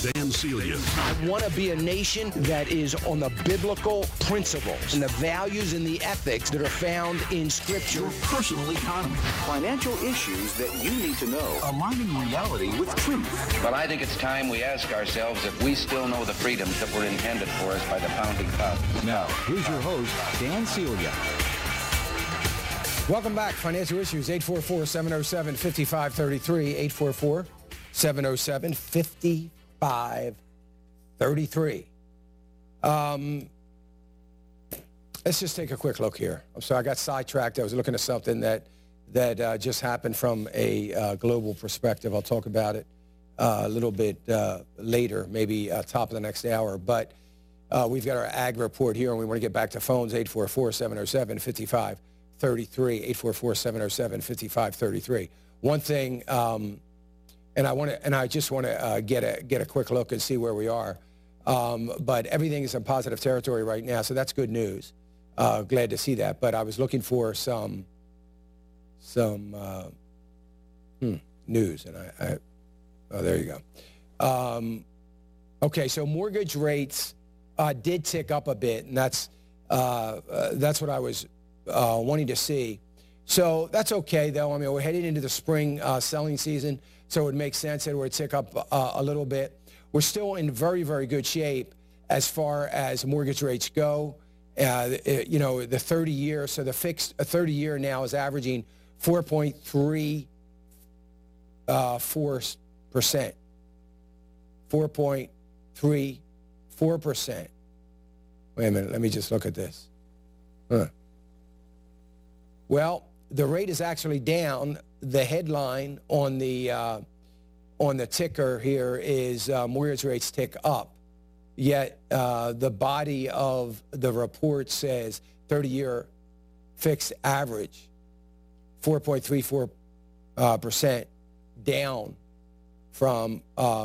Dan Celia. I want to be a nation that is on the biblical principles and the values and the ethics that are found in Scripture. Your personal economy. Financial issues that you need to know. Aligning reality with truth. But I think it's time we ask ourselves if we still know the freedoms that were intended for us by the founding fathers. Now, here's your host, Dan Celia. Welcome back. Financial Issues, 844-707-5533, 844-707-5533. Let's just take a quick look here. I'm sorry, I got sidetracked. I was looking at something that just happened from a global perspective. I'll talk about it a little bit later, maybe top of the next hour. But we've got our ag report here, and we want to get back to phones, 844-707-5533, 844-707-5533. One thing, and I just want to get a quick look and see where we are. But everything is in positive territory right now, so that's good news. Glad to see that. But I was looking for some news, and oh, there you go. Okay, so mortgage rates did tick up a bit, and that's what I was wanting to see. So that's okay, though. I mean, we're heading into the spring selling season, so it would make sense that it would tick up a little bit. We're still in very, very good shape as far as mortgage rates go. The 30-year, so the fixed 30-year now is averaging 4.34%. 4.34%. Wait a minute, let me just look at this. Well, the rate is actually down. The headline on the ticker here is mortgage rates tick up. Yet the body of the report says 30-year fixed average 4.34% down from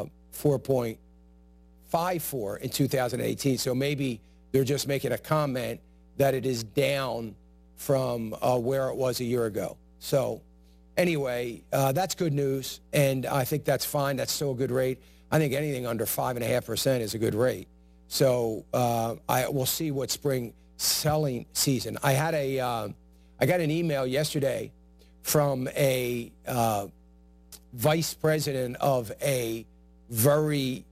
4.54 in 2018. So maybe they're just making a comment that it is down from where it was a year ago. So anyway, that's good news, and I think that's fine. That's still a good rate. I think anything under 5.5% is a good rate. So we'll see what spring selling season. I got an email yesterday from a vice president of a very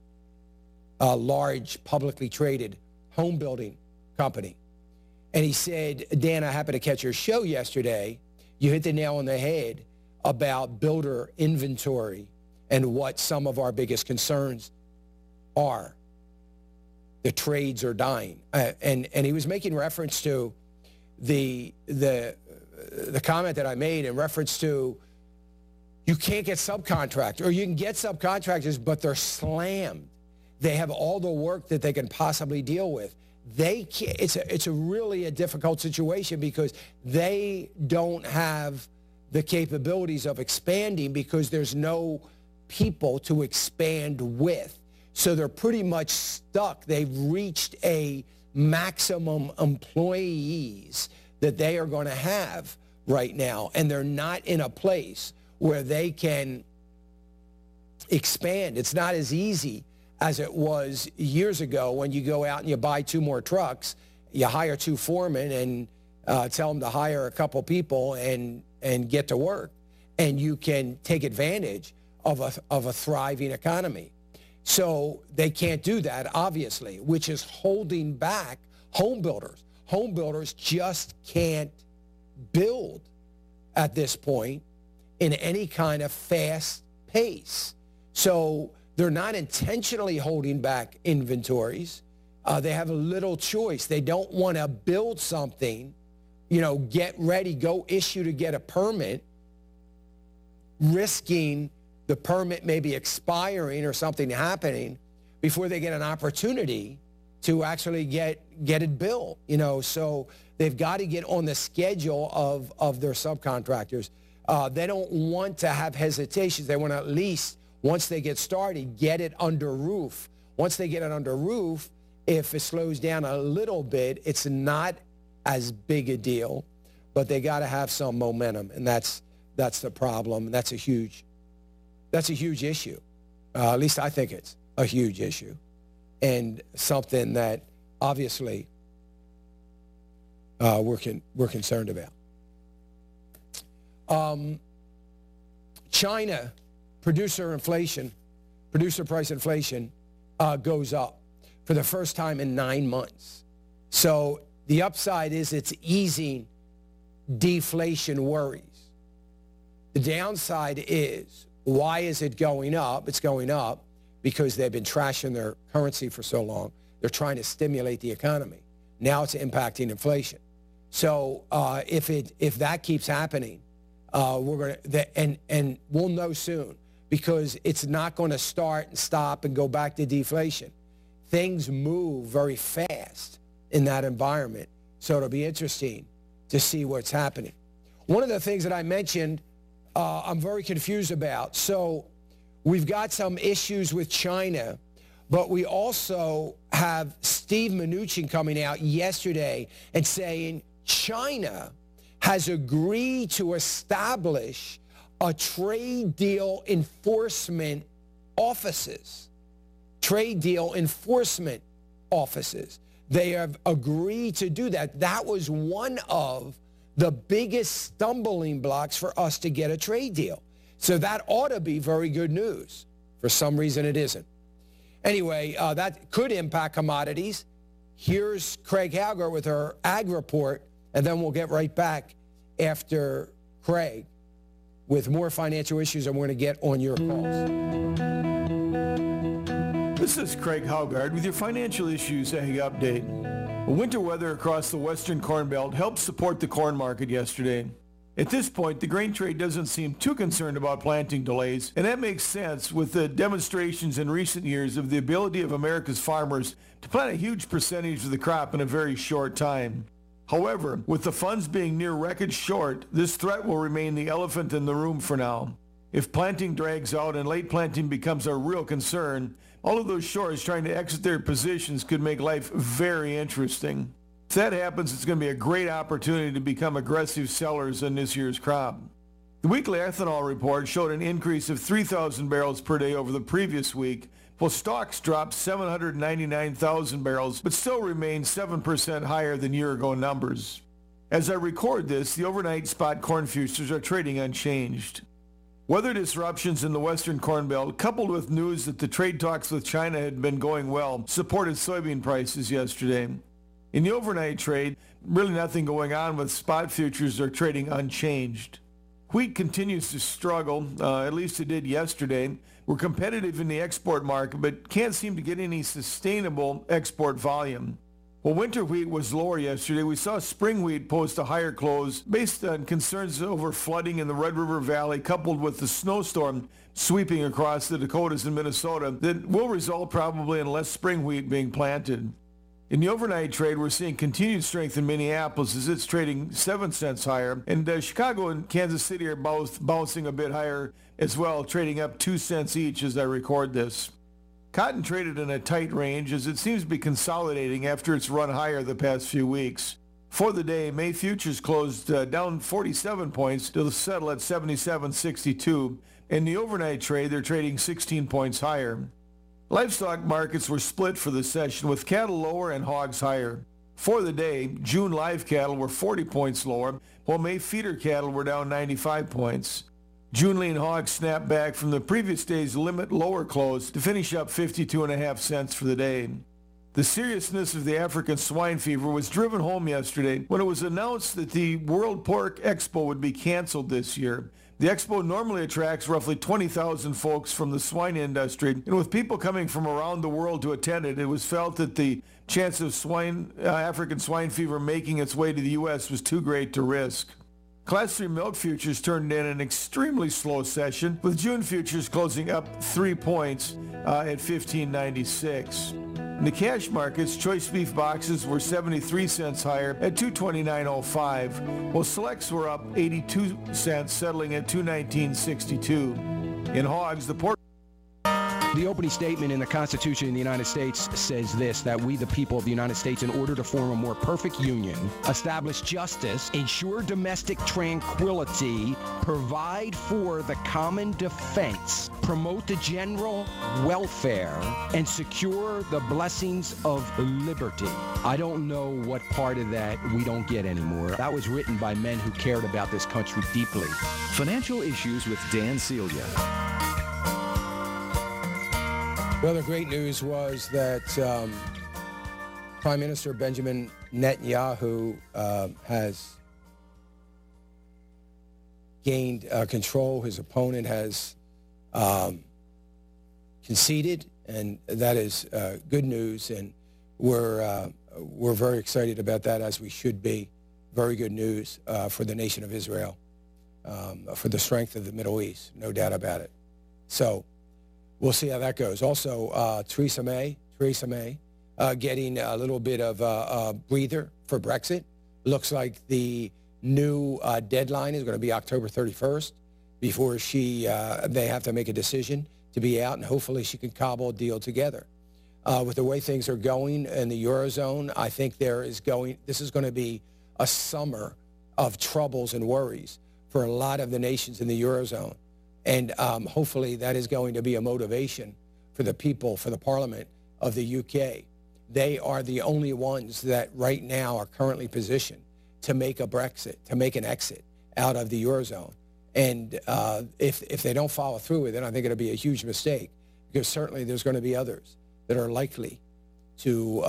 large publicly traded home building company. And he said, Dan, I happened to catch your show yesterday. You hit the nail on the head about builder inventory and what some of our biggest concerns are. The trades are dying. And he was making reference to the comment that I made in reference to you can't get subcontractors, or you can get subcontractors, but they're slammed. They have all the work that they can possibly deal with. They can't, it's a really a difficult situation because they don't have the capabilities of expanding because there's no people to expand with. So they're pretty much stuck. They've reached a maximum employees that they are going to have right now, and they're not in a place where they can expand. It's not as easy as it was years ago when you go out and you buy 2 more trucks, you hire 2 foremen and tell them to hire a couple people and get to work, and you can take advantage of a thriving economy. So they can't do that, obviously, which is holding back home builders. Home builders just can't build at this point in any kind of fast pace. So they're not intentionally holding back inventories. They have a little choice. They don't want to build something, get ready, go issue to get a permit, risking the permit maybe expiring or something happening before they get an opportunity to actually get it built. So they've got to get on the schedule of their subcontractors. They don't want to have hesitations. They want to at least, once they get started, get it under roof. Once they get it under roof, if it slows down a little bit, it's not as big a deal, but they got to have some momentum, and that's the problem. That's a huge issue. At least I think it's. a huge issue and something that obviously we're concerned about. China, producer price inflation goes up for the first time in 9 months. So the upside is it's easing deflation worries. The downside is, why is it going up? It's going up because they've been trashing their currency for so long. They're trying to stimulate the economy. Now it's impacting inflation. So if that keeps happening, we're going to, and we'll know soon, because it's not going to start and stop and go back to deflation. Things move very fast in that environment. So it'll be interesting to see what's happening. One of the things that I mentioned, I'm very confused about. So we've got some issues with China, but we also have Steve Mnuchin coming out yesterday and saying China has agreed to establish a trade deal enforcement offices. Trade deal enforcement offices. They have agreed to do that. That was one of the biggest stumbling blocks for us to get a trade deal. So that ought to be very good news. For some reason, it isn't. Anyway, that could impact commodities. Here's Craig Hauger with her ag report, and then we'll get right back after Craig with more financial issues, and we're going to get on your calls. This is Craig Haugard with your Financial Issues Ag Update. Winter weather across the western Corn Belt helped support the corn market yesterday. At this point, the grain trade doesn't seem too concerned about planting delays, and that makes sense with the demonstrations in recent years of the ability of America's farmers to plant a huge percentage of the crop in a very short time. However, with the funds being near record short, this threat will remain the elephant in the room for now. If planting drags out and late planting becomes a real concern, all of those shorts trying to exit their positions could make life very interesting. If that happens, it's going to be a great opportunity to become aggressive sellers in this year's crop. The weekly ethanol report showed an increase of 3,000 barrels per day over the previous week, while stocks dropped 799,000 barrels, but still remain 7% higher than year-ago numbers. As I record this, the overnight spot corn futures are trading unchanged. Weather disruptions in the western Corn Belt, coupled with news that the trade talks with China had been going well, supported soybean prices yesterday. In the overnight trade, really nothing going on with spot futures are trading unchanged. Wheat continues to struggle, at least it did yesterday. We're competitive in the export market, but can't seem to get any sustainable export volume. While winter wheat was lower yesterday, we saw spring wheat post a higher close based on concerns over flooding in the Red River Valley, coupled with the snowstorm sweeping across the Dakotas and Minnesota that will result probably in less spring wheat being planted. In the overnight trade, we're seeing continued strength in Minneapolis as it's trading 7 cents higher, and Chicago and Kansas City are both bouncing a bit higher as well, trading up 2 cents each as I record this. Cotton traded in a tight range as it seems to be consolidating after its run higher the past few weeks. For the day, May futures closed down 47 points to settle at 77.62. In the overnight trade, they're trading 16 points higher. Livestock markets were split for the session, with cattle lower and hogs higher. For the day, June live cattle were 40 points lower, while May feeder cattle were down 95 points. June lean hogs snapped back from the previous day's limit lower close to finish up 52.5 cents for the day. The seriousness of the African swine fever was driven home yesterday when it was announced that the World Pork Expo would be canceled this year. The expo normally attracts roughly 20,000 folks from the swine industry, and with people coming from around the world to attend it, it was felt that the chance of African swine fever making its way to the U.S. was too great to risk. Class 3 milk futures turned in an extremely slow session, with June futures closing up 3 points at 15.96. In the cash markets, choice beef boxes were 73 cents higher at 229.05, while selects were up 82 cents, settling at 219.62. In hogs, the pork The opening statement in the Constitution of the United States says this, that we, the people of the United States, in order to form a more perfect union, establish justice, ensure domestic tranquility, provide for the common defense, promote the general welfare, and secure the blessings of liberty. I don't know what part of that we don't get anymore. That was written by men who cared about this country deeply. Financial Issues with Dan Celia. Well, the great news was that Prime Minister Benjamin Netanyahu has gained control. His opponent has conceded, and that is good news. And we're very excited about that, as we should be. Very good news for the nation of Israel, for the strength of the Middle East, no doubt about it. So we'll see how that goes. Also, Theresa May getting a little bit of a breather for Brexit. Looks like the new deadline is going to be October 31st before they have to make a decision to be out, and hopefully she can cobble a deal together. With the way things are going in the Eurozone, I think this is going to be a summer of troubles and worries for a lot of the nations in the Eurozone. And hopefully that is going to be a motivation for the people, for the Parliament of the UK. They are the only ones that right now are currently positioned to make a Brexit, to make an exit out of the Eurozone. And if they don't follow through with it, I think it'll be a huge mistake, because certainly there's going to be others that are likely to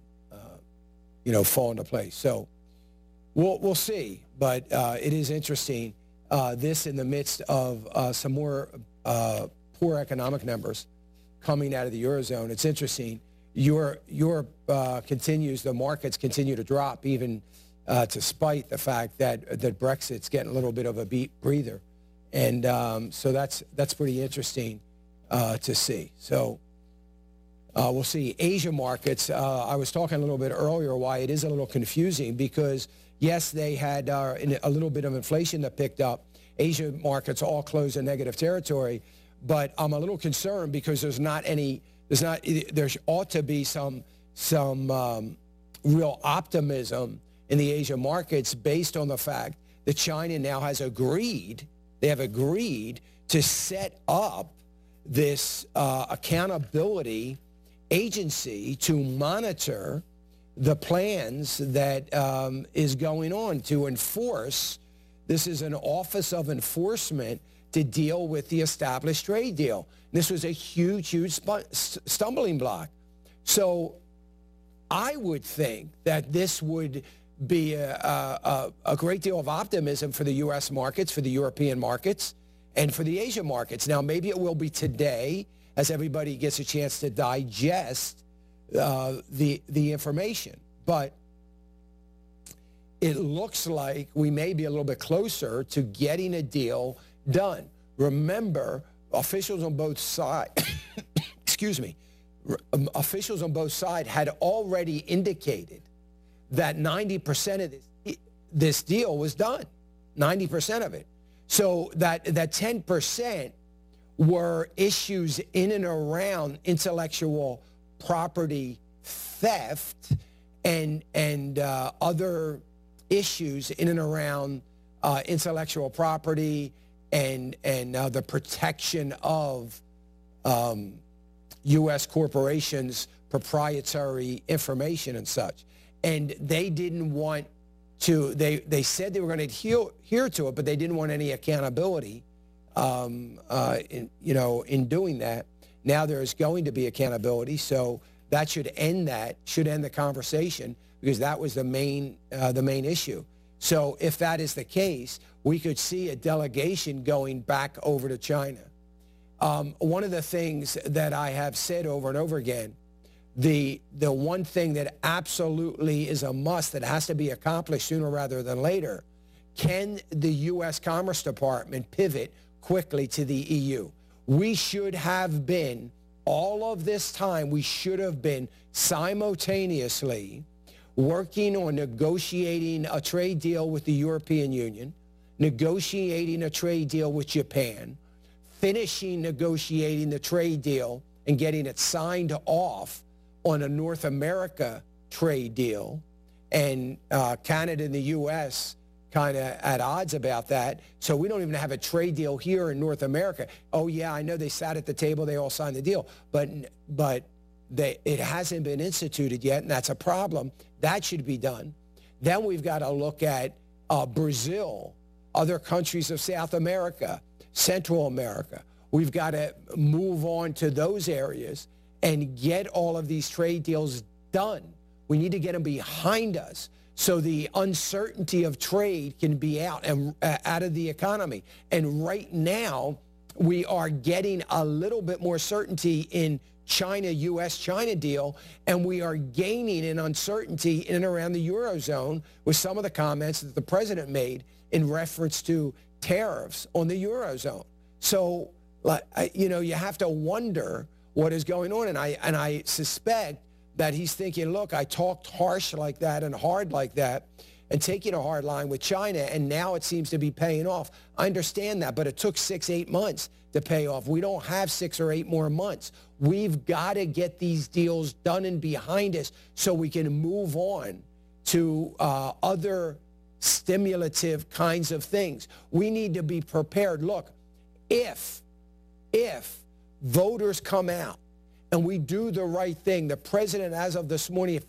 fall into place. So we'll see. But it is interesting. This in the midst of some more poor economic numbers coming out of the Eurozone. It's interesting. Europe continues, the markets continue to drop, even despite the fact that Brexit's getting a little bit of a breather. And so that's pretty interesting to see. So we'll see. Asia markets, I was talking a little bit earlier why it is a little confusing, because yes, they had a little bit of inflation that picked up. Asia markets all closed in negative territory, but I'm a little concerned because there ought to be some real optimism in the Asia markets based on the fact that China now has agreed to set up this accountability agency to monitor the plans that is going on to enforce. This is an Office of Enforcement to deal with the established trade deal. This was a huge stumbling block. So I would think that this would be a great deal of optimism for the U.S. markets, for the European markets, and for the Asia markets. Now, maybe it will be today as everybody gets a chance to digest the information. But it looks like we may be a little bit closer to getting a deal done. Remember, officials on both sides, officials on both sides had already indicated that 90% of this deal was done, 90% of it. So that 10% were issues in and around intellectual property theft and other issues in and around intellectual property and the protection of U.S. corporations' proprietary information and such. And they didn't want to, they said they were going to adhere to it, but they didn't want any accountability in doing that. Now there's going to be accountability, so that should end the conversation, because that was the main issue. So if that is the case, we could see a delegation going back over to China. One of the things that I have said over and over again, the one thing that absolutely is a must that has to be accomplished sooner rather than later, can the U.S. Commerce Department pivot quickly to the EU? We should have been, all of this time, we should have been simultaneously working on negotiating a trade deal with the European Union, negotiating a trade deal with Japan, finishing negotiating the trade deal and getting it signed off on a North America trade deal, and Canada and the U.S. kind of at odds about that. So we don't even have a trade deal here in North America. Oh, yeah, I know they sat at the table. They all signed the deal. But it hasn't been instituted yet, and that's a problem. That should be done. Then we've got to look at Brazil, other countries of South America, Central America. We've got to move on to those areas and get all of these trade deals done. We need to get them behind us so the uncertainty of trade can be out of the economy. And right now, we are getting a little bit more certainty in China, U.S.-China deal, and we are gaining in uncertainty in and around the Eurozone with some of the comments that the president made in reference to tariffs on the Eurozone. So, you have to wonder what is going on, and I suspect that he's thinking, look, I talked harsh like that and hard like that and taking a hard line with China, and now it seems to be paying off. I understand that, but it took 6-8 months to pay off. We don't have 6 or 8 more months. We've got to get these deals done and behind us so we can move on to other stimulative kinds of things. We need to be prepared. Look, if voters come out and we do the right thing, the president, as of this morning,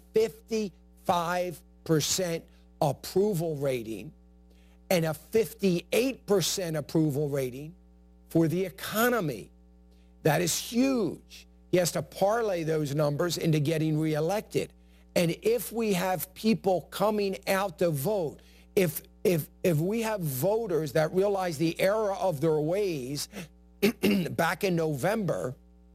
55% approval rating and a 58% approval rating for the economy. That is huge. He has to parlay those numbers into getting reelected. And if we have people coming out to vote, if we have voters that realize the error of their ways back in November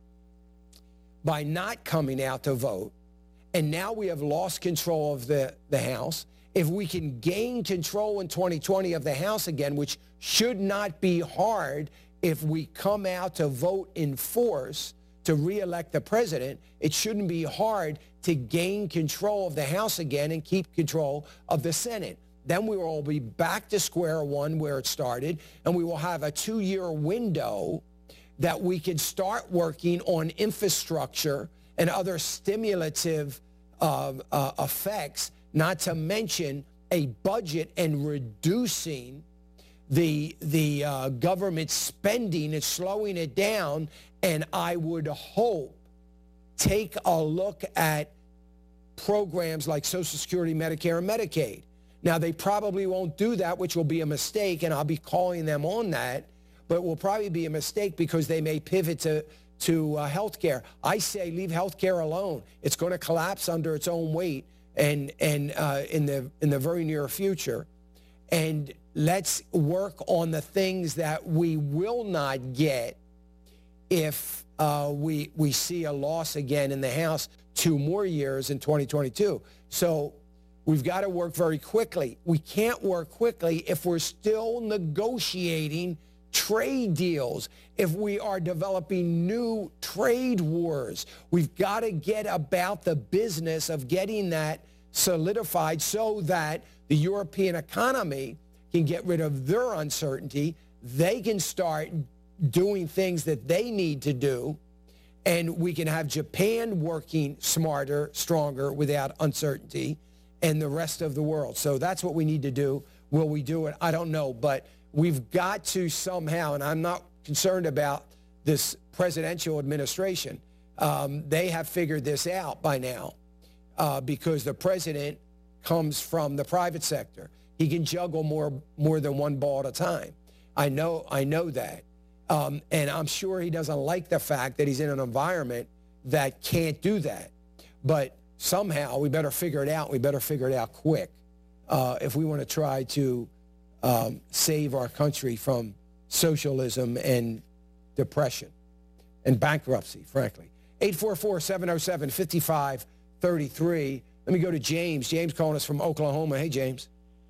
by not coming out to vote, and now we have lost control of the House, if we can gain control in 2020 of the House again, which should not be hard if we come out to vote in force to reelect the president, it shouldn't be hard to gain control of the House again and keep control of the Senate. Then we will all be back to square one where it started, and we will have a 2-year window that we can start working on infrastructure and other stimulative effects, not to mention a budget and reducing the government spending and slowing it down. And I would hope take a look at programs like Social Security, Medicare, and Medicaid. Now, they probably won't do that, which will be a mistake, and I'll be calling them on that. But it will probably be a mistake because they may pivot to health care. I say leave health care alone. It's going to collapse under its own weight and in the very near future. And let's work on the things that we will not get if we see a loss again in the House 2 more years in 2022. So we've got to work very quickly. We can't work quickly if we're still negotiating trade deals, if we are developing new trade wars. We've got to get about the business of getting that solidified so that the European economy can get rid of their uncertainty. They can start doing things that they need to do, and we can have Japan working smarter, stronger, without uncertainty, and the rest of the world. So that's what we need to do. Will we do it? I don't know, but we've got to somehow, and I'm not concerned about this presidential administration. They have figured this out by now because the president comes from the private sector. He can juggle more than one ball at a time. I know that. And I'm sure he doesn't like the fact that he's in an environment that can't do that. But somehow we better figure it out. We better figure it out quick if we want to try to save our country from socialism and depression and bankruptcy, frankly. 844-707-5533. Let me go to James. James calling us from Oklahoma. Hey, James.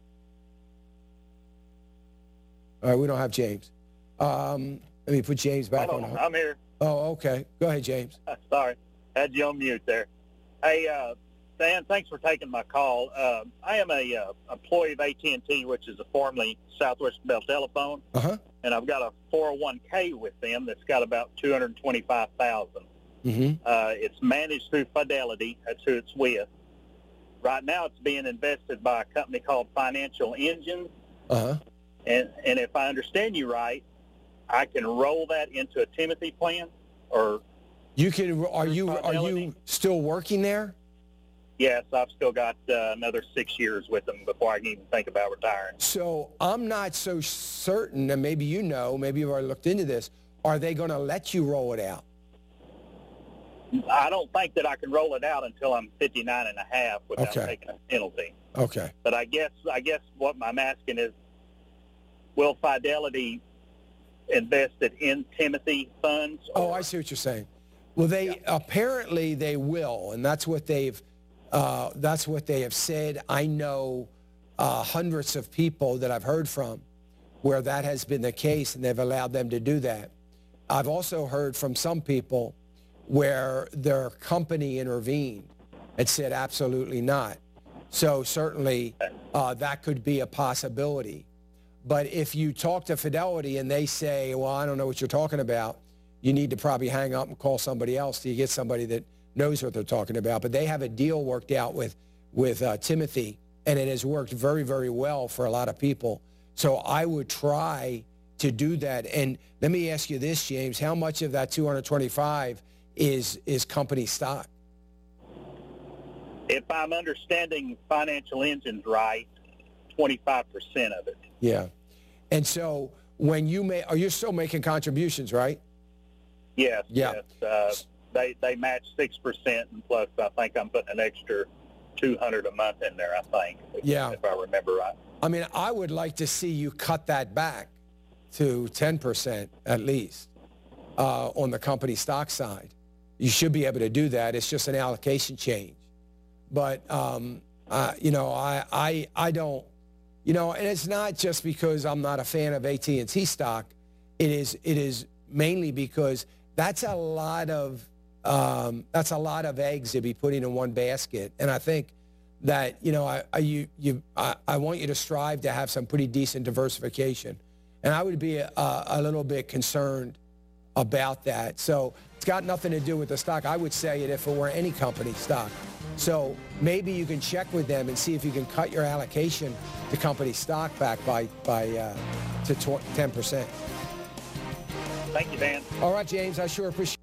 All right, we don't have James. Let me put James back on. I'm here. Oh, okay. Go ahead, James. Sorry. Had you on mute there. Hey, Dan, thanks for taking my call. I am a employee of AT&T, which is a formerly Southwestern Bell Telephone, and I've got a 401k with them that's got about $225,000. It's managed through Fidelity. That's who it's with. Right now, it's being invested by a company called Financial Engine. And if I understand you right, I can roll that into a Timothy plan, or you can. Are you still working there? Yes, I've still got another 6 years with them before I can even think about retiring. So I'm not so certain, and maybe you know, maybe you've already looked into this. Are they going to let you roll it out? I don't think that I can roll it out until I'm 59 and a half without taking a penalty. Okay. But I guess what I'm asking is, will Fidelity invest it in Timothy funds? Oh, I see what you're saying. Well, apparently they will, and that's what they have said. I know hundreds of people that I've heard from where that has been the case, and they've allowed them to do that. I've also heard from some people where their company intervened and said absolutely not. So certainly that could be a possibility. But if you talk to Fidelity and they say, well, I don't know what you're talking about, you need to probably hang up and call somebody else till you get somebody that knows what they're talking about. But they have a deal worked out with Timothy, and it has worked very, very well for a lot of people. So I would try to do that. And let me ask you this, James, how much of that 225 is company stock? If I'm understanding Financial Engines right, 25% of it. Yeah. And so when are you still making contributions, right? Yes. Yeah. Yes. They match 6%, and plus I think I'm putting an extra $200 a month in there, I think. If I remember right. I mean, I would like to see you cut that back to 10% at least on the company stock side. You should be able to do that. It's just an allocation change. But, I don't, and it's not just because I'm not a fan of AT&T stock. It is mainly because that's a lot of eggs to be putting in one basket. And I think that, I want you to strive to have some pretty decent diversification. And I would be a little bit concerned about that. So it's got nothing to do with the stock. I would say it if it were any company stock. So maybe you can check with them and see if you can cut your allocation to company stock back to 10%. Thank you, Dan. All right, James, I sure appreciate it.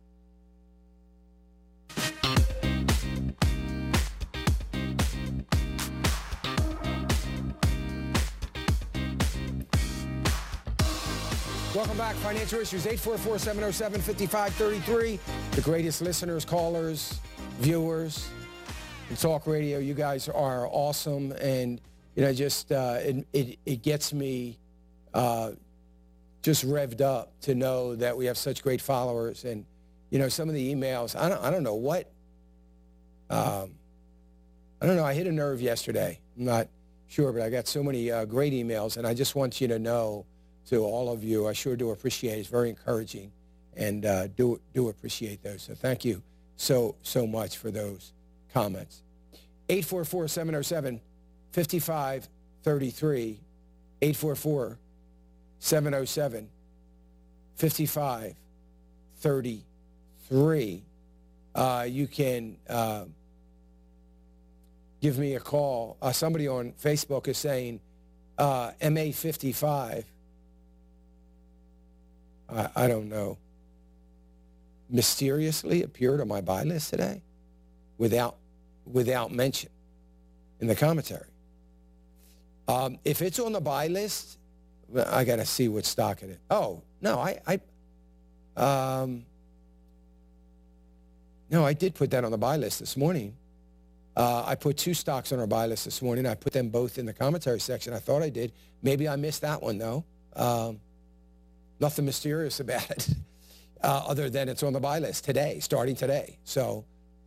Welcome back. Financial Issues, 844-707-5533. The greatest listeners, callers, viewers in talk radio. You guys are awesome. And, it gets me just revved up to know that we have such great followers. And, some of the emails, I don't know what, I hit a nerve yesterday. I'm not sure, but I got so many great emails. And I just want you to know, to all of you, I sure do appreciate it. It's very encouraging, and do appreciate those. So thank you so much for those comments. 844-707-5533. 844-707-5533. You can give me a call. Somebody on Facebook is saying MA55. I don't know, mysteriously appeared on my buy list today without mention in the commentary. If it's on the buy list, I got to see what stock it is. Oh, no, I did put that on the buy list this morning. I put 2 stocks on our buy list this morning. I put them both in the commentary section. I thought I did. Maybe I missed that one, though. Nothing mysterious about it, other than it's on the buy list today, starting today. So,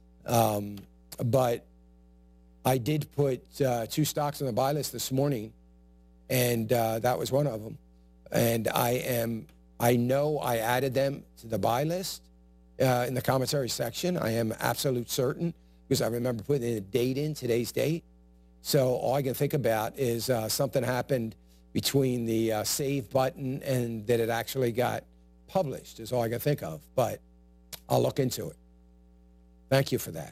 but I did put 2 stocks on the buy list this morning, and that was one of them. And I know I added them to the buy list in the commentary section. I am absolute certain because I remember putting the date in, today's date. So all I can think about is something happened between the save button and that it actually got published is all I can think of. But I'll look into it. Thank you for that.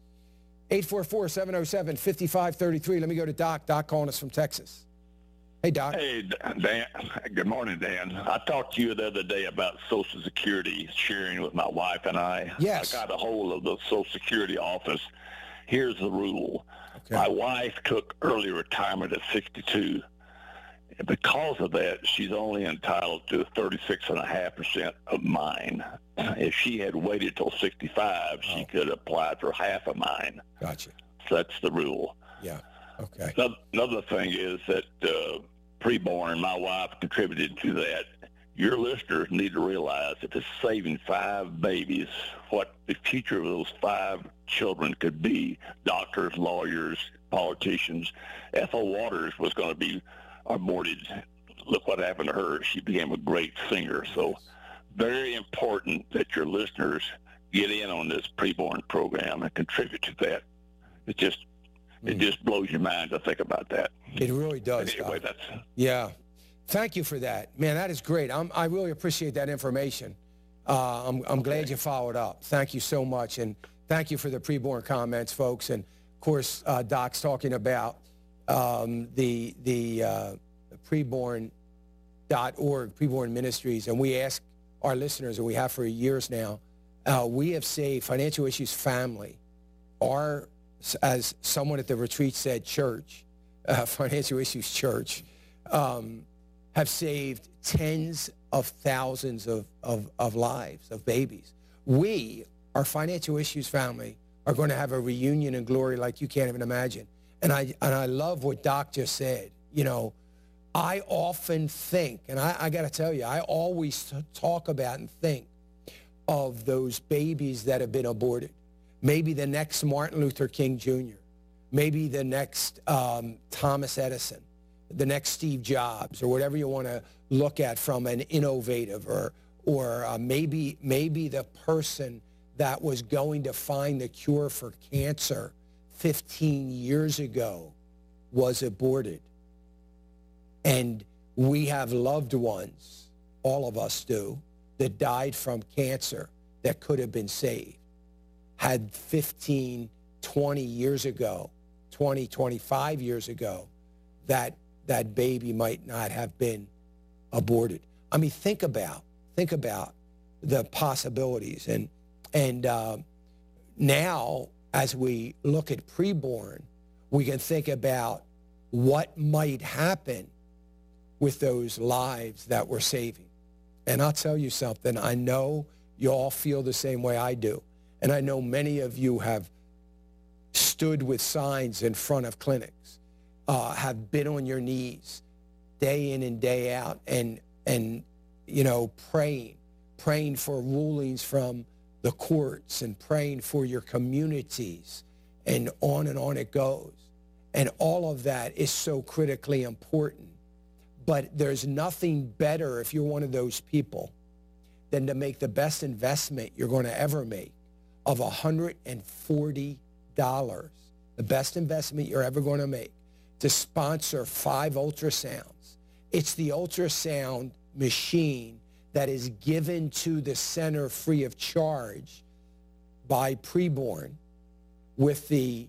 844-707-5533. Let me go to Doc. Doc calling us from Texas. Hey, Doc. Hey, Dan. Good morning, Dan. I talked to you the other day about Social Security sharing with my wife and I. Yes. I got a hold of the Social Security office. Here's the rule. Okay. My wife took early retirement at 62. And because of that, she's only entitled to 36.5% of mine. If she had waited till 65, she could apply for half of mine. Gotcha. So that's the rule. Yeah. Okay. Another thing is that preborn, my wife contributed to that. Your listeners need to realize if it's saving 5 babies, what the future of those 5 children could be. Doctors, lawyers, politicians. Ethel Waters was going to be aborted. Look what happened to her. She became a great singer. So very important that your listeners get in on this preborn program and contribute to that. It just blows your mind to think about that. It really does. Anyway, yeah. Thank you for that. Man, that is great. I really appreciate that information. I'm glad you followed up. Thank you so much. And thank you for the preborn comments, folks. And, of course, Doc's talking about the preborn.org, preborn ministries. And we ask our listeners, and we have for years now, we have saved Financial Issues Family, as someone at the retreat said, church, Financial Issues Church, have saved tens of thousands of lives, of babies. We, our Financial Issues Family, are going to have a reunion in glory like you can't even imagine. And I love what Doc just said. You know, I often think, and I got to tell you, I always talk about and think of those babies that have been aborted. Maybe the next Martin Luther King Jr., maybe the next Thomas Edison, the next Steve Jobs, or whatever you want to look at from an innovative, or maybe the person that was going to find the cure for cancer 15 years ago was aborted. And we have loved ones, all of us do, that died from cancer that could have been saved. Had 15, 20 years ago, 20, 25 years ago, that baby might not have been aborted. I mean, think about the possibilities. And now, as we look at preborn, we can think about what might happen with those lives that we're saving. And I'll tell you something, I know you all feel the same way I do. And I know many of you have stood with signs in front of clinics, have been on your knees day in and day out and you know, praying for rulings from the courts and praying for your communities, and on it goes. And all of that is so critically important. But there's nothing better, if you're one of those people, than to make the best investment you're going to ever make of $140, the best investment you're ever going to make, to sponsor 5 ultrasounds. It's the ultrasound machine that is given to the center free of charge by preborn, with the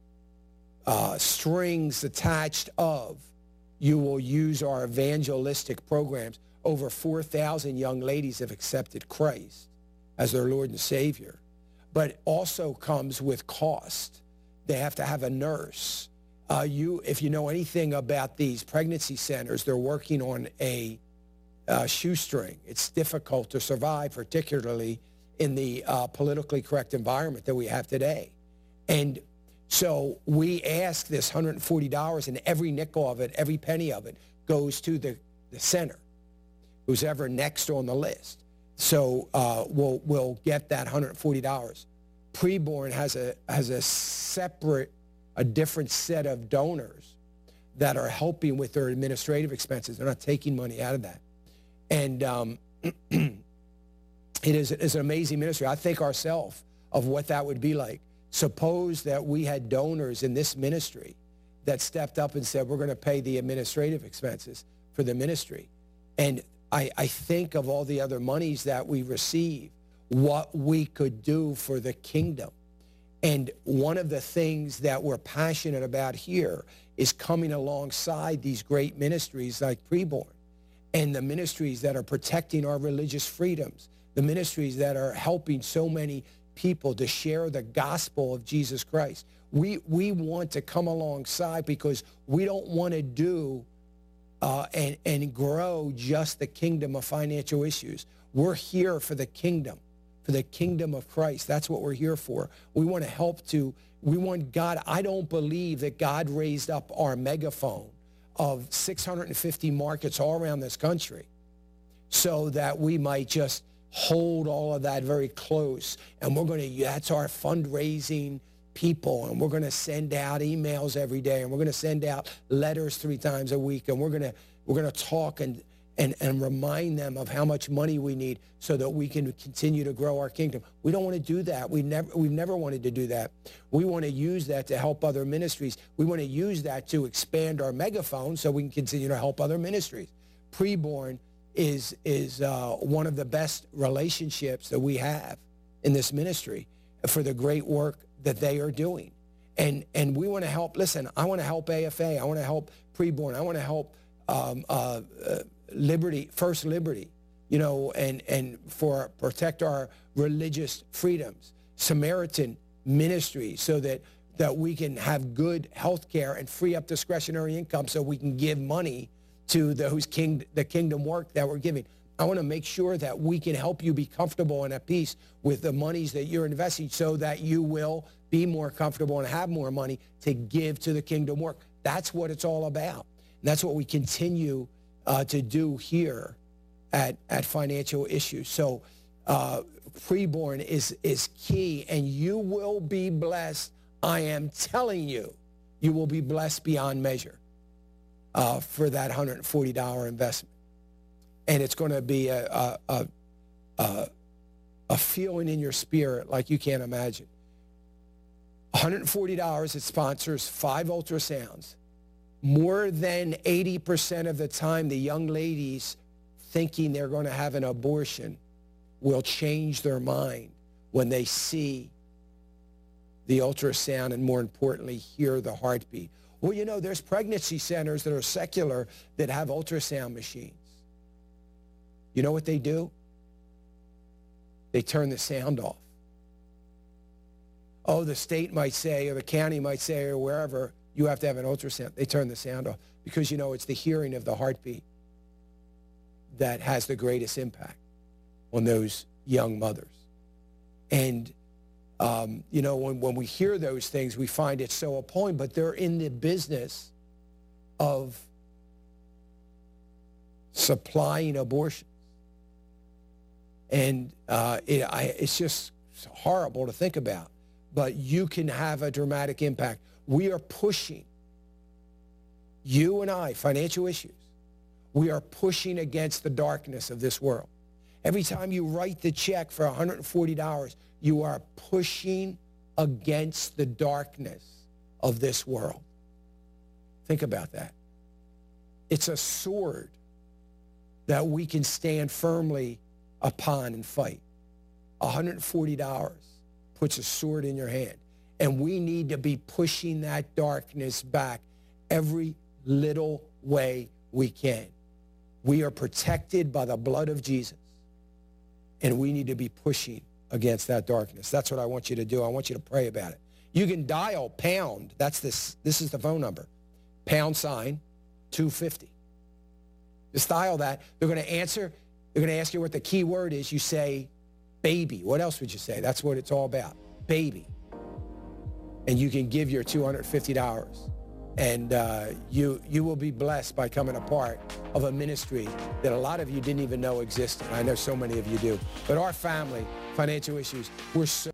strings attached of, you will use our evangelistic programs. Over 4,000 young ladies have accepted Christ as their Lord and Savior. But also comes with cost. They have to have a nurse. If you know anything about these pregnancy centers, they're working on a shoestring. It's difficult to survive, particularly in the politically correct environment that we have today. And so we ask this $140, and every nickel of it, every penny of it, goes to the center, who's ever next on the list. So we'll get that $140. Preborn has a different set of donors that are helping with their administrative expenses. They're not taking money out of that. And it's an amazing ministry. I think ourselves of what that would be like Suppose that we had donors in this ministry that stepped up and said, we're going to pay the administrative expenses for the ministry. And I think of all the other monies that we receive, what we could do for the kingdom. And one of the things that we're passionate about here is coming alongside these great ministries like Preborn, and the ministries that are protecting our religious freedoms, the ministries that are helping so many people to share the gospel of Jesus Christ. We want to come alongside because we don't want to do and grow just the kingdom of financial issues. We're here for the kingdom of Christ. That's what we're here for. We want to we want God. I don't believe that God raised up our megaphone of 650 markets all around this country so that we might just hold all of that very close. And that's our fundraising people, and we're going to send out emails every day, and we're going to send out letters 3 times a week, and we're going to talk and remind them of how much money we need so that we can continue to grow our kingdom. We don't want to do that. We've never wanted to do that. We want to use that to help other ministries. We want to use that to expand our megaphone so we can continue to help other ministries. Preborn is one of the best relationships that we have in this ministry for the great work that they are doing. And we want to help. Listen, I want to help AFA. I want to help Preborn. I want to help Liberty, First Liberty, and protect our religious freedoms. Samaritan Ministry, so that we can have good health care and free up discretionary income so we can give money to the kingdom work that we're giving. I want to make sure that we can help you be comfortable and at peace with the monies that you're investing so that you will be more comfortable and have more money to give to the kingdom work. That's what it's all about. And that's what we continue to do here at Financial Issues. So Preborn is key, and you will be blessed. I am telling you, you will be blessed beyond measure for that $140 investment. And it's going to be a feeling in your spirit like you can't imagine. $140, it sponsors 5 ultrasounds. More than 80% of the time, the young ladies thinking they're going to have an abortion will change their mind when they see the ultrasound and, more importantly, hear the heartbeat. Well, there's pregnancy centers that are secular that have ultrasound machines. You know what they do? They turn the sound off. Oh, the state might say, or the county might say, or wherever, you have to have an ultrasound. They turn the sound off because, it's the hearing of the heartbeat that has the greatest impact on those young mothers. And, when we hear those things, we find it so appalling, but they're in the business of supplying abortions. And it's just horrible to think about. But you can have a dramatic impact. We are pushing, you and I, Financial Issues, we are pushing against the darkness of this world. Every time you write the check for $140, you are pushing against the darkness of this world. Think about that. It's a sword that we can stand firmly upon and fight. $140 puts a sword in your hand. And we need to be pushing that darkness back every little way we can. We are protected by the blood of Jesus. And we need to be pushing against that darkness. That's what I want you to do. I want you to pray about it. You can dial pound. This is the phone number. # 250. Just dial that. They're going to answer. They're going to ask you what the key word is. You say, baby. What else would you say? That's what it's all about. Baby. And you can give your $250. And you will be blessed by coming a part of a ministry that a lot of you didn't even know existed. I know so many of you do. But our family, Financial Issues, we're so...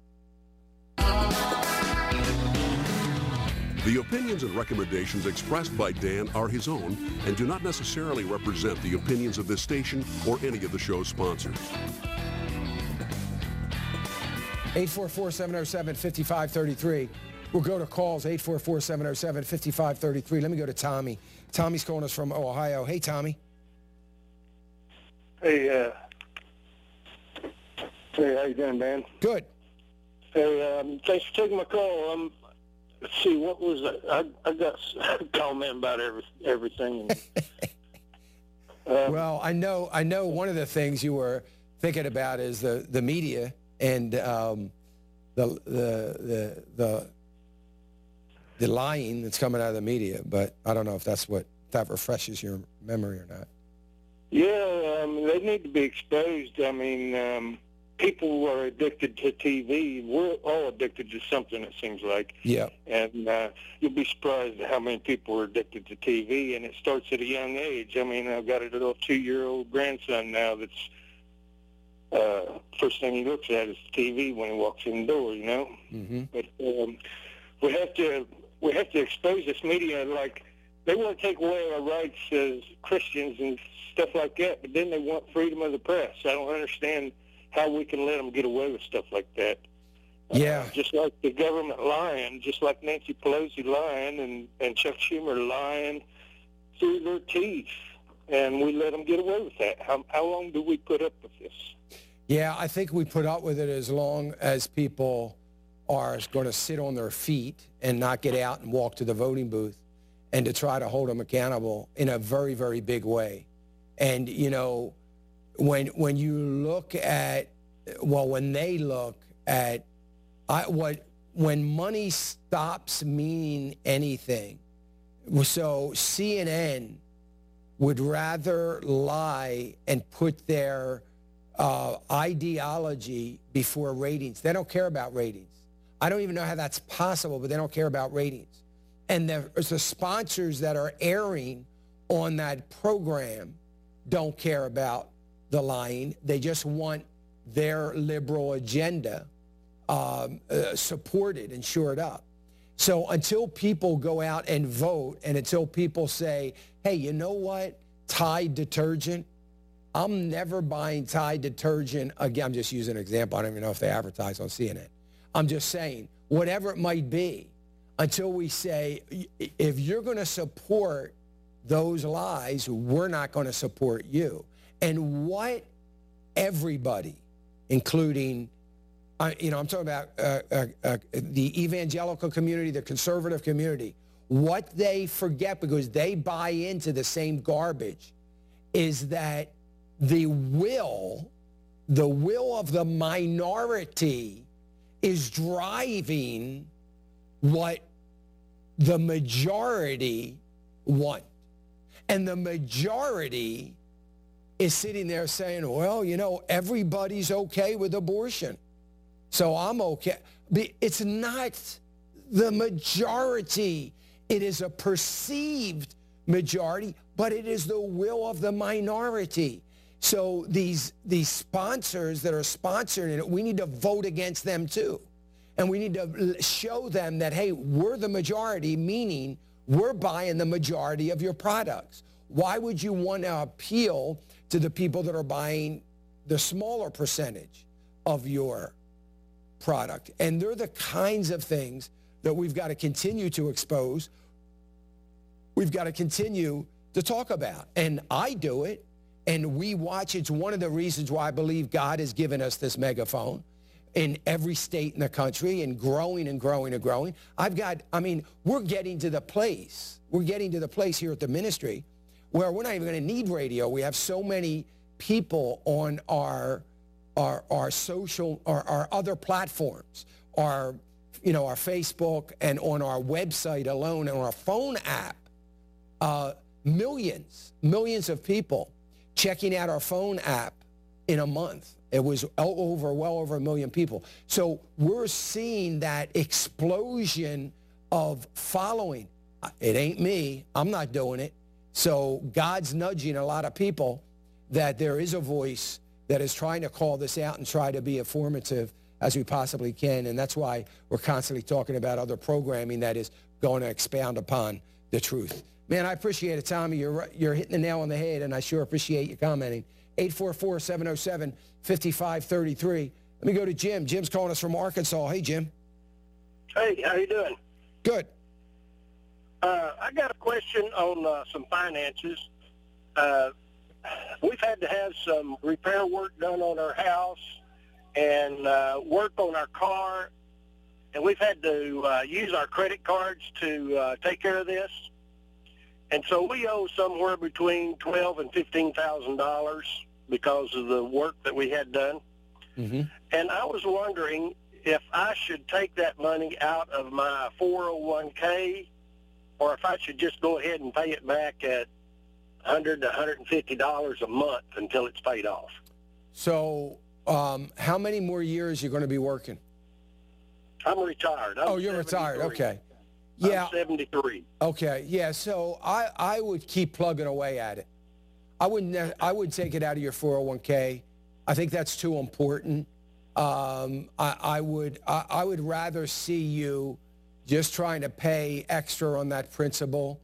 The opinions and recommendations expressed by Dan are his own and do not necessarily represent the opinions of this station or any of the show's sponsors. 844-707-5533. We'll go to calls, 844-707-5533. Let me go to Tommy. Tommy's calling us from Ohio. Hey, Tommy. Hey, how you doing, Dan? Good. Hey, thanks for taking my call. Let's see, what was that? I got a comment about everything. Well, I know one of the things you were thinking about is the media and the lying that's coming out of the media, but I don't know if that refreshes your memory or not. Yeah, they need to be exposed. I mean, people are addicted to TV. We're all addicted to something, it seems like. Yeah. And you'll be surprised at how many people are addicted to TV, and it starts at a young age. I mean, I've got a little 2-year-old grandson now that's first thing he looks at is TV when he walks in the door, you know. Mm-hmm. But we have to expose this media. Like, they want to take away our rights as Christians and stuff like that, but then they want freedom of the press. I don't understand how we can let them get away with stuff like that. Yeah. Just like the government lying, just like Nancy Pelosi lying and Chuck Schumer lying through their teeth, and we let them get away with that. How long do we put up with this? Yeah, I think we put up with it as long as people are going to sit on their feet and not get out and walk to the voting booth and to try to hold them accountable in a very, very big way. And, you know, when you look at, well, when they look at when money stops meaning anything, so CNN would rather lie and put their ideology before ratings. They don't care about ratings. I don't even know how that's possible, but they don't care about ratings. And the sponsors that are airing on that program don't care about the lying. They just want their liberal agenda supported and shored up. So until people go out and vote, and until people say, hey, you know what, Tide detergent, I'm never buying Tide detergent again. I'm just using an example. I don't even know if they advertise on CNN. I'm just saying, whatever it might be, until we say, if you're going to support those lies, we're not going to support you. And what everybody, including, I'm talking about the evangelical community, the conservative community, what they forget, because they buy into the same garbage, is that the will of the minority is driving what the majority want. And the majority is sitting there saying, well, you know, everybody's okay with abortion, so I'm okay. It's not the majority. It is a perceived majority, but it is the will of the minority. So these sponsors that are sponsoring it, we need to vote against them too. And we need to show them that, hey, we're the majority, meaning we're buying the majority of your products. Why would you want to appeal to the people that are buying the smaller percentage of your product? And they're the kinds of things that we've got to continue to expose. We've got to continue to talk about. And I do it, and we watch. It's one of the reasons why I believe God has given us this megaphone in every state in the country, and growing and growing and growing. We're getting to the place here at the ministry where we're not even going to need radio. We have so many people on our social, our other platforms, our Facebook, and on our website alone, and on our phone app, millions of people checking out our phone app in a month. It was well over 1 million people. So we're seeing that explosion of following. It ain't me. I'm not doing it. So God's nudging a lot of people that there is a voice that is trying to call this out and try to be informative as we possibly can. And that's why we're constantly talking about other programming that is going to expound upon the truth. Man, I appreciate it, Tommy. You're hitting the nail on the head, and I sure appreciate you commenting. 844-707-5533. Let me go to Jim. Jim's calling us from Arkansas. Hey, Jim. Hey, how you doing? Good. I got a question on some finances. We've had to have some repair work done on our house and work on our car, and we've had to use our credit cards to take care of this. And so we owe somewhere between $12,000 and $15,000 because of the work that we had done. Mm-hmm. And I was wondering if I should take that money out of my 401k, or if I should just go ahead and pay it back at $100 to $150 a month until it's paid off. So how many more years are you going to be working? I'm retired. You're retired. Okay. Yeah. I'm 73. Okay. Yeah. So I would keep plugging away at it. I would take it out of your 401k. I think that's too important. I would rather see you just trying to pay extra on that principal.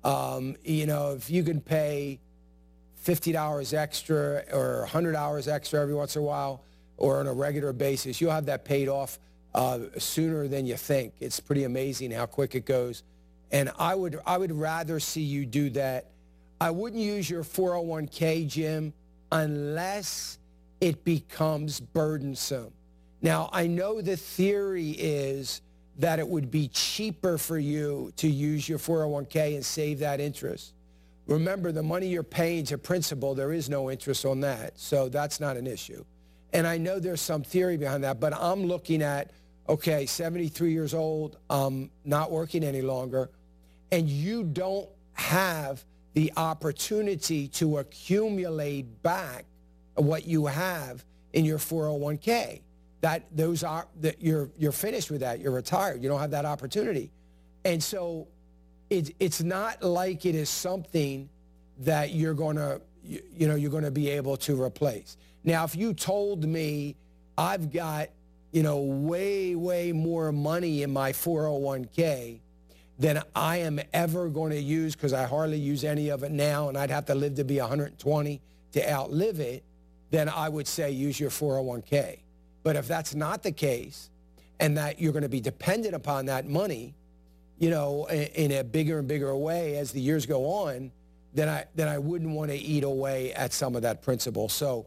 If you can pay $50 extra or $100 extra every once in a while or on a regular basis, you'll have that paid off sooner than you think. It's pretty amazing how quick it goes. And I would rather see you do that. I wouldn't use your 401k, Jim, unless it becomes burdensome. Now, I know the theory is that it would be cheaper for you to use your 401k and save that interest. Remember, the money you're paying to principal, there is no interest on that, so that's not an issue. And I know there's some theory behind that, but I'm looking at, okay, 73 years old, not working any longer, and you don't have the opportunity to accumulate back what you have in your 401k. You're finished with that. You're retired. You don't have that opportunity. And so it's not like it is something that you're going to be able to replace. Now, if you told me I've got, way, way more money in my 401k than I am ever going to use, because I hardly use any of it now, and I'd have to live to be 120 to outlive it, then I would say use your 401k. But if that's not the case, and that you're going to be dependent upon that money, in a bigger and bigger way as the years go on, then I wouldn't want to eat away at some of that principal. So,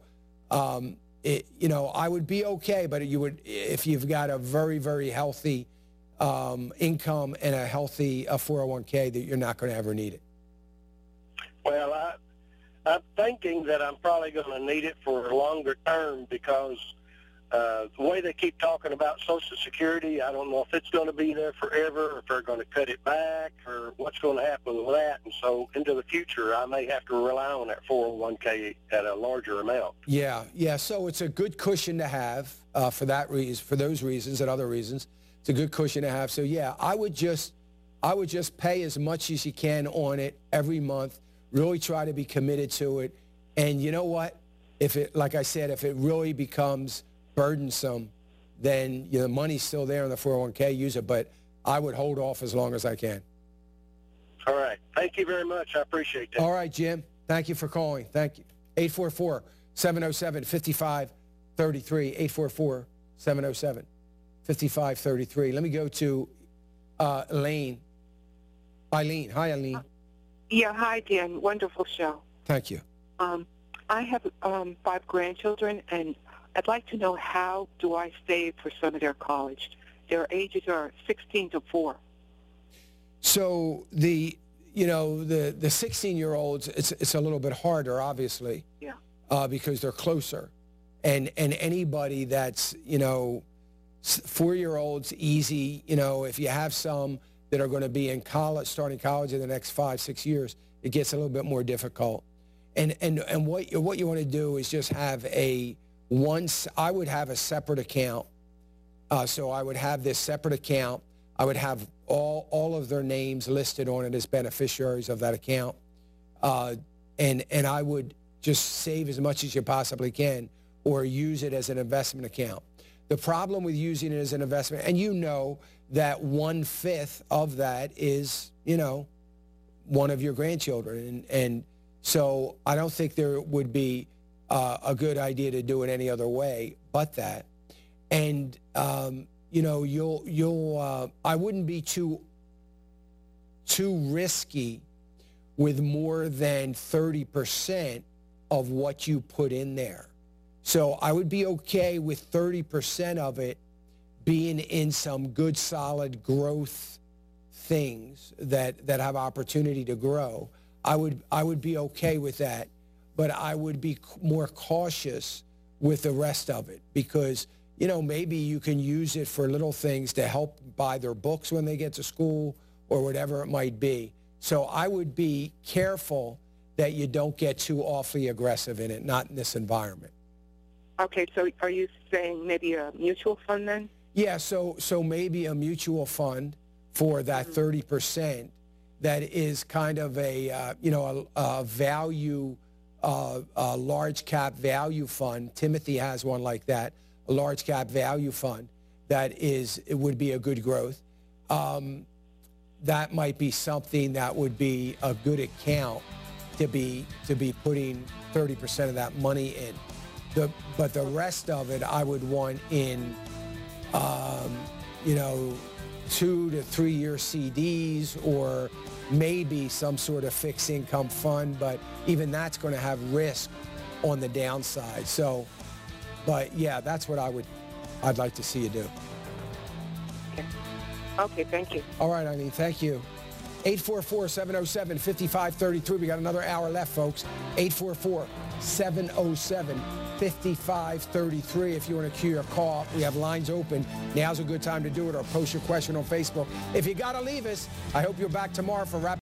I would be okay, but if you've got a very, very healthy income and a healthy 401k, that you're not going to ever need it. Well, I'm thinking that I'm probably going to need it for a longer term because the way they keep talking about Social Security, I don't know if it's going to be there forever, or if they're going to cut it back, or what's going to happen with that. And so into the future, I may have to rely on that 401k at a larger amount. Yeah. So it's a good cushion to have for those reasons and other reasons. It's a good cushion to have. So yeah, I would just pay as much as you can on it every month. Really try to be committed to it. And you know what? Like I said, if it really becomes burdensome, then the money's still there in the 401k, use it, but I would hold off as long as I can. All right. Thank you very much. I appreciate that. All right, Jim. Thank you for calling. Thank you. 844-707-5533. 844-707-5533. Let me go to Elaine. Eileen. Hi, Eileen. Yeah, hi, Dan. Wonderful show. Thank you. I have 5 grandchildren, and I'd like to know, how do I save for some of their college? Their ages are 16 to 4. So the 16-year-olds, it's a little bit harder, obviously. Yeah. Because they're closer, and anybody that's 4-year-olds, easy. If you have some that are going to be in college, starting college in the next 5-6 years, it gets a little bit more difficult. And what you want to do is just have I would have a separate account. So I would have this separate account. I would have all of their names listed on it as beneficiaries of that account. And I would just save as much as you possibly can, or use it as an investment account. The problem with using it as an investment, and that 1/5 of that is, one of your grandchildren. And so I don't think there would be a good idea to do it any other way but that. And, you know, I wouldn't be too risky with more than 30% of what you put in there. So I would be okay with 30% of it being in some good, solid growth things that have opportunity to grow. I would be okay with that, but I would be more cautious with the rest of it because, you know, maybe you can use it for little things to help buy their books when they get to school or whatever it might be. So I would be careful that you don't get too awfully aggressive in it, not in this environment. Okay, so are you saying maybe a mutual fund then? Yeah, so maybe a mutual fund for that 30% that is kind of a, you know, a value, a large cap value fund. Timothy has one like that, a large cap value fund that it would be a good growth. That might be something that would be a good account to be putting 30% of that money in. But the rest of it, I would want in, you know, 2 to 3 year CDs or maybe some sort of fixed income fund. But even that's going to have risk on the downside. So, but yeah, that's what I'd like to see you do. Okay, thank you. All right, Eileen, thank you. 844-707-5533. We got another hour left, folks. 844-707-5533. If you want to queue your call, we have lines open. Now's a good time to do it, or post your question on Facebook. If you got to leave us, I hope you're back tomorrow for Rapid